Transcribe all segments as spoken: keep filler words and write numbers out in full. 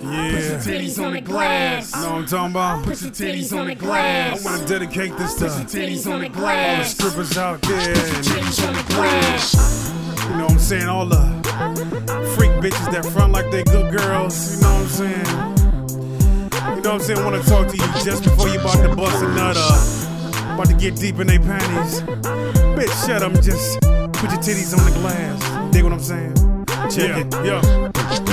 Yeah. Put your titties on the glass. Know what I'm talking about? Put your titties on the glass. I wanna dedicate this to Put your titties on the all the glass. strippers out there. Put your And, titties on the glass. you know what I'm saying? All the freak bitches that front like they good girls. You know what I'm saying? You know what I'm saying? Wanna talk to you just before you about to bust a nut up. About to get deep in their panties. Bitch, shut up and just put your titties on the glass. Dig what I'm saying? Check Yeah. it. Yeah.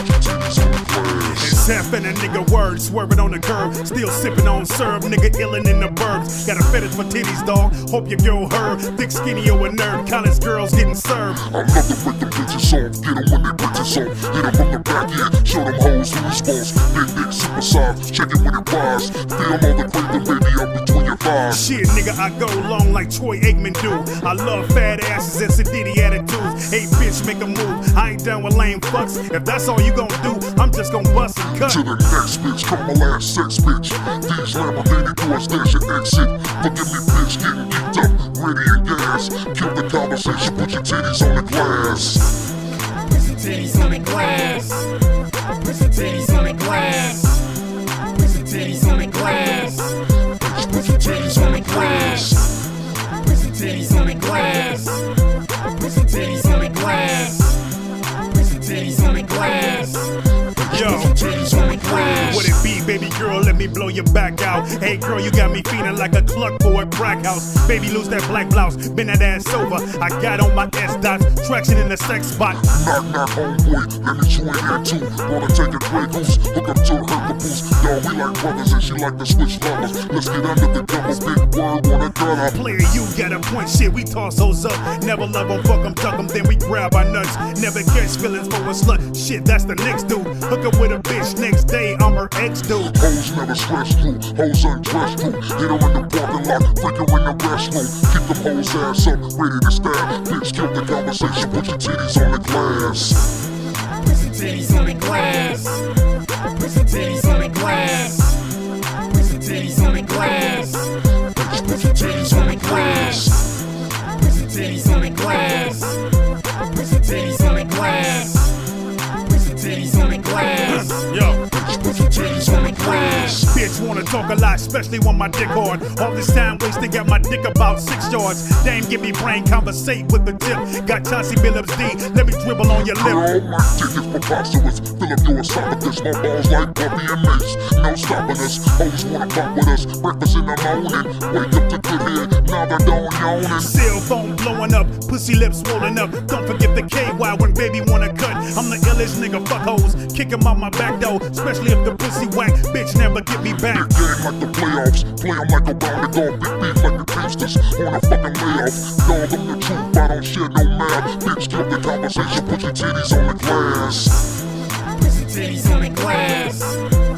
Sapping a nigga word, swerving on the curb, still sipping on syrup, nigga illin' in the burbs. Got a fetish for titties, dog. Hope your girl heard. Thick, skinny, or a nerd. College girls getting served. I love to break them bitches off, get them when they break this off. Hit them from the back end, show them hoes who's boss. Big, big, super size, check it when it rise. Feel all the craving, baby, up between your thighs. Shit, nigga, I go long like Troy Aikman do. I love fat asses and sedity attitudes. Hey, bitch, make a move. I ain't done with lame fucks. If that's all you gon' do, I'm just gon' bust and cut. To the next bitch, come my last sex bitch. These Lamborghini doors, there's your exit. Forgive me, bitch, getting geeked up, ready and gas. Kill the conversation, put your titties on the glass. Put your titties on the glass. Put your titties on the glass. Put your titties on the glass. Put your titties on the glass. Put your titties on the glass. Put your titties on the glass. Put your titties on the glass. Yo, what it be, baby girl? Let me blow your back out. Hey girl, you got me feeling like a cluck boy at crack house. Baby, lose that black blouse, bend that ass over. I got on my S dots, traction in the sex spot. Knock, knock, homeboy, let me join in too. Wanna take a Grey Goose, hook up to her caboose. Y'all, we like brothers and she like to switch lovers. Let's get under the double, big word, wanna gun up. Player, you got a point, shit, we toss hoes up. Never love them, fuck them, tuck them, then we grab our nuts. Never catch feelings for a slut, shit, that's the next dude. Hook up with a bitch, next day I'm her ex dude. Hoes never stress through, hoes undressed through. Hit her in the parking lot, freak her in the restroom. Keep them hoes ass up, ready to stab. Bitch, kill the conversation, put your titties on the glass. Put your titties on the glass. Put your titties on the glass. Put your titties on the glass. Put your titties on the glass. Put your titties on the glass. Put your titties on the glass. Put your titties on the glass. Yo. Put your titties on the glass. Bitch wanna talk a lot, especially when my dick hard. All this time wasted, got my dick about six yards. Dame, give me brain, conversate with the tip. Got Chauncey Billups D, let me dribble on your lip. Girl, my dick is preposterous. Fill up your esophagus, my balls like Buffy and Mace. No stopping us, hoes wanna fuck with us. Breakfast in the morning, wake up to good head, now they're dawn yawning. Cell phone blowing up, pussy lips swollen up. Don't forget the K Y when baby wanna cut. I'm the illest nigga, fuck hoes. Kick him out my back door, especially if the pussy whack. Bitch never get me back. Big game like the playoffs, play 'em like a round the dog. Big beef like the Teamsters on a fucking layoff. Dog, I'm the truth, I don't share no math. Bitch, kill the conversation, put your titties on the glass. Put your titties on the glass.